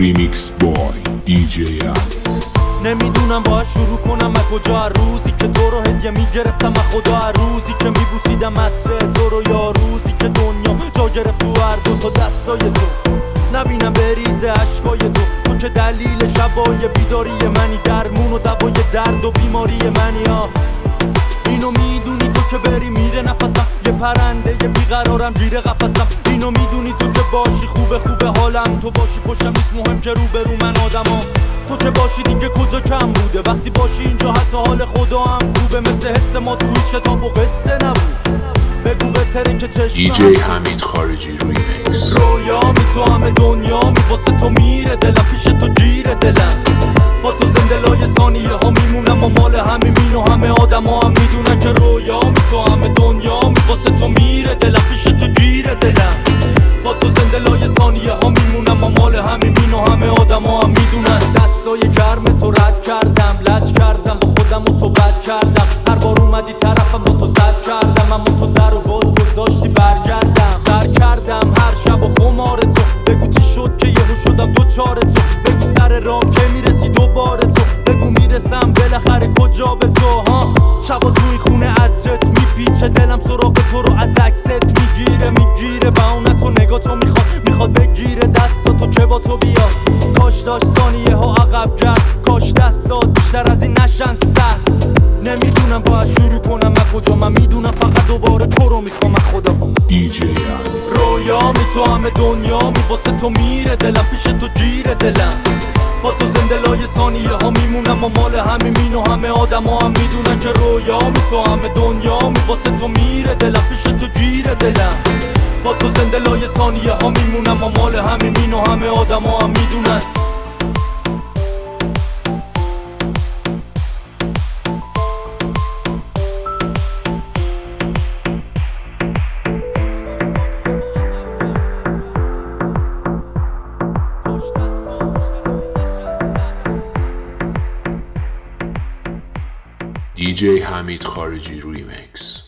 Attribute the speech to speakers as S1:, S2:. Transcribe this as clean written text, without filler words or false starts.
S1: ریمیکس بای دیجی ام.
S2: نمیدونم باید شروع کنم از کجا، روزی که تو رو هدیه میگرفتم از خدا، روزی که میبوسیدم عطر تو رو، یا روزی که دنیا جا گرفت تو هر دو تا دستای تو، نبینم بریزه عشقای تو که دلیل شبای بیداری منی، درمون و دوای درد و بیماری منی. اینو میدونی تو که بری میره نفسم، یه پرنده یه بیقرارم گیره قفسم. اینو میدونی تو که باشی خوبه حالم، تو باشی پشتم نیست مهم که روبرو من آدمم، تو که باشی دیگه کجا کم بوده، وقتی باشی اینجا حتی حال خدا هم خوبه، مثل حس ما تو هیچ کتاب و قصه نبود. بگو بهتره که چشم
S1: دیجی حمید خارجی ریمیکس.
S2: رویامی تو همه دنیامی، واسه تو میره دلم، پیش تو گیره دلم، با تو زنده لای ثانیه ها میمونم و مال همین و همه آدم ها هم میدونن که رویامی تو همه دنیامی، واسه تو میره دلم، پیش تو گیره دلم، با تو زنده لای ثانیه ها میمونم و مال همین و همه آدم ها هم میدونن. دستای گرم تو رد کردم، لج کردم با خودم و تو بد کردم، هر بار اومدی طرفم با تو زد کردم، اما تو در و باز گذاشتی برگردم، سر کردم هر شب و خمار تو، بگو چی شد که یهو شدم دوچار تو، بگو سر راه که میرسی دوباره تو، بگو میرسم بالاخره کجا به تو. ها شبا توی خونه عطرت میپیچه، دلم سراغ تو رو از عکست میگیره با اون تو نگاه تو میخواد بگیره دستاتو که با تو بیاد، کاش داشت ثانیه ها عقب کرد، کاش دستات بیشتر از این نشن سر. نمیدونم باید شروع کنم از کجا، من میدونم فقط دوباره تو رو میخوام از خدا.
S1: دیجی ام.
S2: رویامی تو همه دنیامی، واسه تو میره دلم، پیش تو گیره دلم، با تو زنده لای ثانیه ها میمونم و مال همین و همه آدم ها هم میدونن که رویامی تو همه دنیامی، واسه تو میره دلم، پیش تو گیره دلم، با تو زنده لای ثانیه ها میمونم و مال همین و همه آدم ها هم میدونن.
S1: دیجی حمید خارجی ریمیکس.